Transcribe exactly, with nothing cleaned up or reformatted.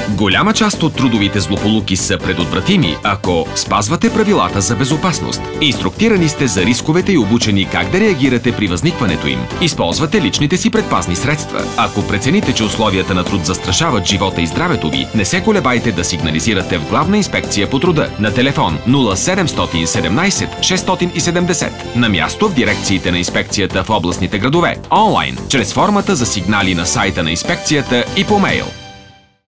Голяма част от трудовите злополуки са предотвратими, ако спазвате правилата за безопасност. Инструктирани сте за рисковете и обучени как да реагирате при възникването им. Използвате личните си предпазни средства. Ако прецените, че условията на труд застрашават живота и здравето ви, не се колебайте да сигнализирате в Главна инспекция по труда на телефон нула седем едно седем шест седем нула, на място в дирекциите на инспекцията в областните градове, онлайн, чрез формата за сигнали на сайта на инспекцията и по мейл.